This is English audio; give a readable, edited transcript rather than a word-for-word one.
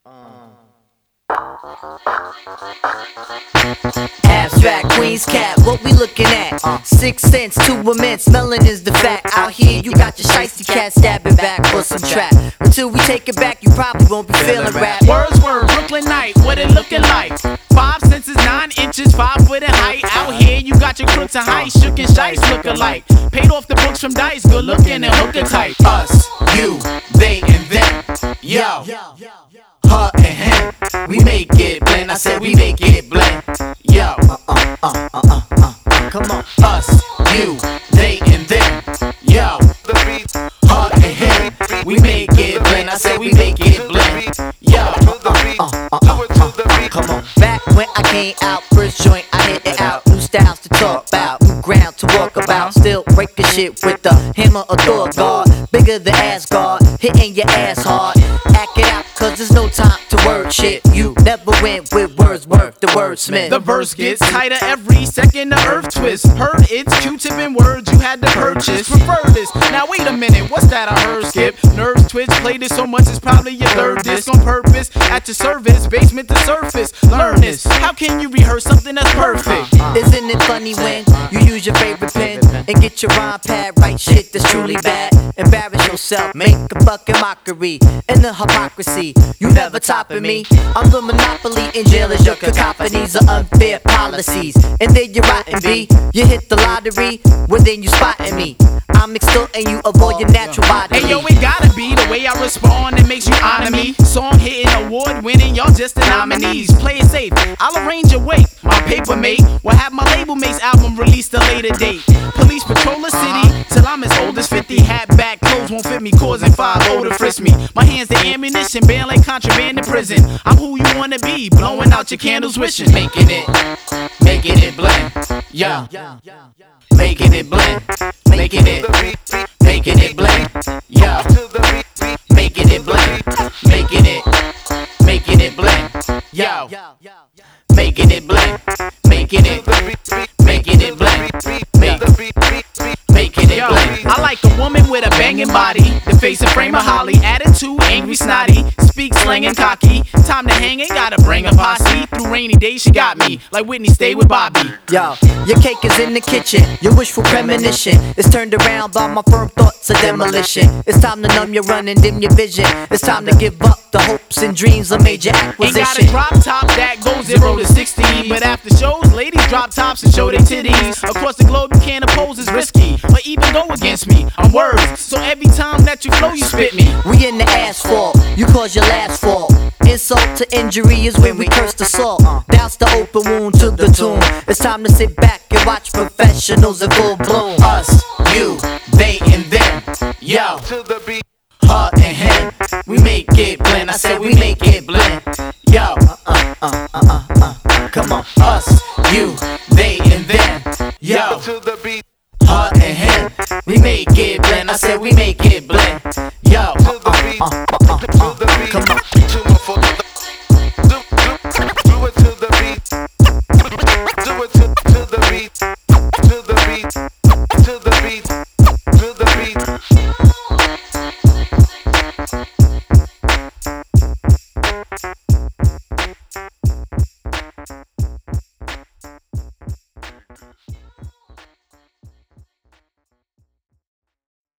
Abstract Queen's Cap, what we looking at? 6 cents to a mint, smelling is the fact. Out here you got your shiesty cat stabbing back for some trap. Until we take it back, you probably won't be feeling rap. Words, Brooklyn night, what it looking like? 5 cents is 9 inches, 5 foot in height. Out here you got your crooks and height, shook and shice look alike. Paid off the books from Dice, good looking and hooker type. Us, you, they, and them. Yo, her and him. We make it blend. I said we make it blend. Yo, Come on. us, you, they, and them. Yo, her and him. We make it blend. I said we make it blend. Yo, Come on. Back when I came out, first joint I hit it out. New styles to talk about, new ground to walk about. Still breaking shit with the hammer or Thor guard. Bigger than Asgard, hitting your ass hard. Act it out, cause there's no time to word shit. You never went with Wordsworth, the wordsmith. The verse gets tighter every second, the earth twists. Heard it's Q-tip and words you had to purchase. Prefer this. Now wait a minute, what's that I heard, Skip? Nerves twitch, played it so much it's probably your third disc on purpose. At your service, basement to surface. Learn this. How can you rehearse something that's perfect? Isn't it funny when you use your favorite pen and get your rhyme pad, write shit that's truly bad? Embarrass yourself, make a fucking mockery and the hypocrisy. You never topping me. I'm the monopoly in jail as your cacophonies of unfair policies. And then you're rotten B. You hit the lottery, well then you spotting me. I'm extorting you of all your natural body. Hey yo, it gotta be the way I respond that makes you honor me. Song hitting, award winning, y'all just the nominees. Play it safe, I'll arrange your wait. My paper mate will have my label mate's album released a later date. Police patrol the city till I'm as old as 50. Hat back, clothes won't fit me, causing 5-0 to frisk me. My hands the ammunition, banned like contraband in prison. I'm who you wanna be, blowing out your candles wishing. making it blend. Yo, making it blend. Making it blend. Yo, making it blend. Making it blend. Yo, making it blend. Making it blend. Making it Yo, blend. I like a woman with a banging body, the face and frame of Holly, attitude angry, snotty, speak slang and cocky. Time to hang, ain't gotta bring a posse. Through rainy days, she got me like Whitney stay with Bobby. Yo, your cake is in the kitchen, your wishful premonition is turned around by my firm thoughts of demolition. It's time to numb your run and dim your vision. It's time to give up the hopes and dreams of major Ain't got a acquisition. drop top that goes 0 to 60. But after shows, ladies drop tops and show their titties. Across the globe, you can't oppose, it's risky. Or even go against me, I'm words. So every time that you flow, you spit me. We in the asphalt, you cause your last fall. Insult to injury is when we curse the salt. Douse the open wound to the tune. It's time to sit back and watch professionals in full bloom. Us, you, they, and them. Yo, her and him. We make it blend. I said we make it blend. Yo, Come on. us, you, they, and them. Yo, her and him. We make it blend. I said we make it